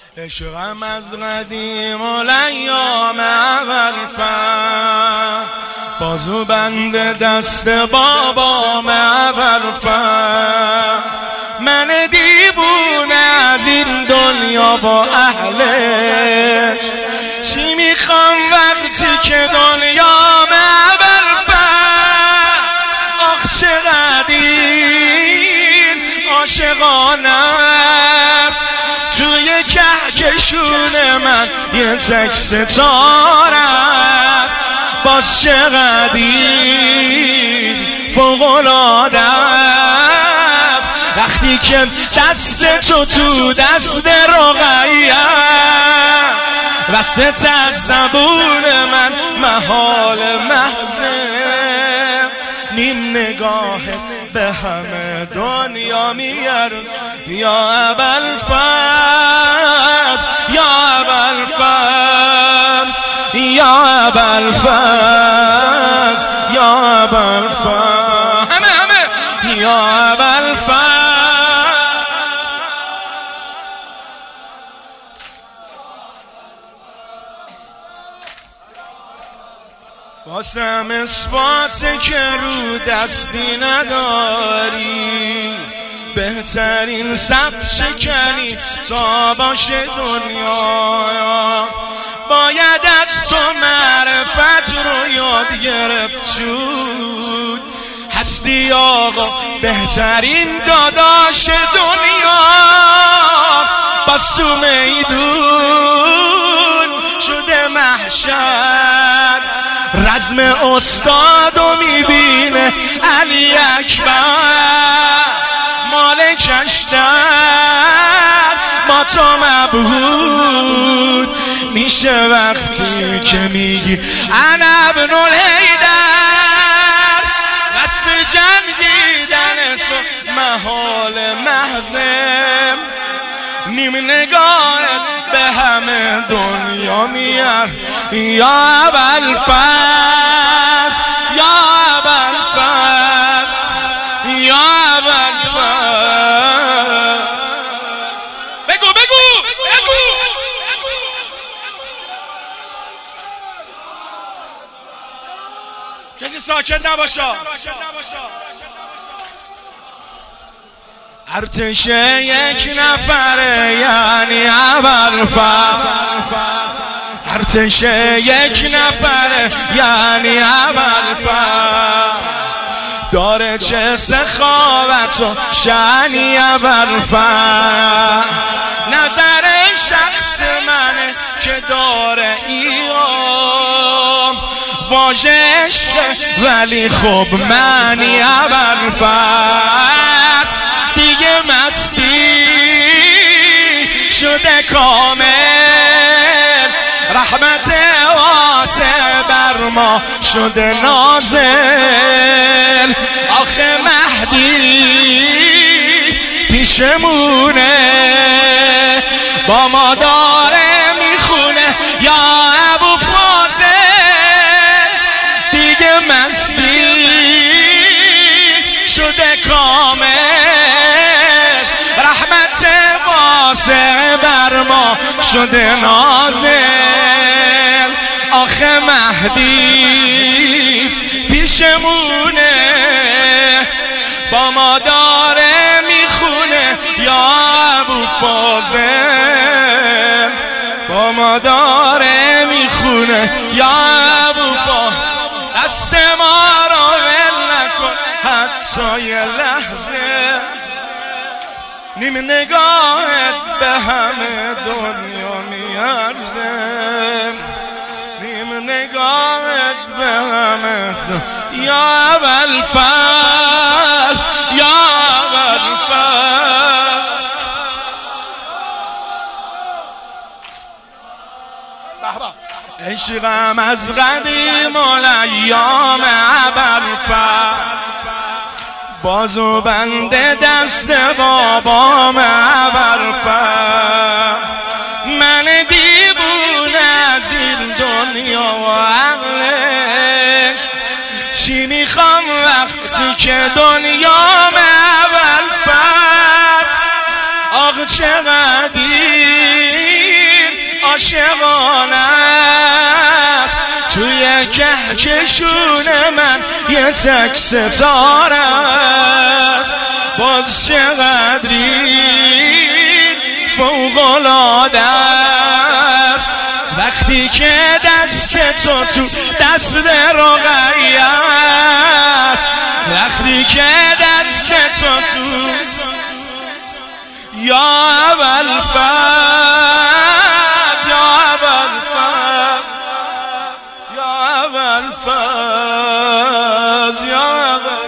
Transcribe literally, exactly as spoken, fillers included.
عشقم از قدیم و لیام اول فر، بازو بند دست بابام اول فر. من دیوونه از این دنیا با اهلش، چی میخوام وقتی که دنیام اول فر. آخ چقدر این عاشقانه است، توی کهکشون من یه تک ستاره است. باز چقدر این فوق‌العاده است، وقتی که دست تو تو دست رقیه، وصفت از زبون من محال محضه. نیم نگاه به همه دنیا میارز، یا ابوالفضل یا ابوالفضل یا ابوالفضل یا ابوالفضل، همه همه یا ابوالفضل. واسم اثبات که رو دستی نداری، بهترین صف شکنی تا باشه دنیا. باید از تو معرفت رو یاد گرفت، چون هستی آقا بهترین داداش دنیا. باز تو میدون شده محشر، رزم استادو میبینه علی اکبر. مالکش در ما تو مبهود میشه وقتی که میگی انا ابن الحیدر. وصف جنگیدن تو محال محضه، نیم نگاهت به همه دنیا میار. یا ابوالفضل یا ابوالفضل یا ابوالفضل. بگو بگو بگو. کسی ساکت نباشه. ارتش یک نفره یعنی ابوالفضل، ارتش یک نفره یعنی ابوالفضل. داره چه سخاوت و شأنی ابوالفضل. نظر شخص منه که داره ایام واژه عشق، ولی خب معنی ابوالفضل. دیگه مستی شده کامل، رحمت واسع بر ما شده نازل. آخه مهدی پیشمونه، با ما داره میخونه یا ابوالفضل. دیگه مستی شده کامل، رحمت واسع بر ما شده نازل. آخه مهدی پیشمونه، با ما داره میخونه یا ابوالفضل. با ما داره میخونه یا ابوالفضل. دست ما رو ول نکن حتی یه لحظه، نیم نگاهت به همه دنیا میارزه. نیم نگاهت به همه دنیا. یا ابوالفضل یا ابوالفضل. عشقم از قدیم و لیام ابوالفضل، بازو بند دست بابام ابوالفضل. من دیوونه از این دنیا و عقلش، چی میخوام وقتی که دنیام ابوالفضل. آخ چقدر چشون من یه تک ستاره است، باز چقدری فوق‌العاده است وقتی که دست تو تو دست رقیه است، وقتی که دست تو تو یا ابوالفضل یا ابوالفضل یا ابوالفضل یا ابوالفضل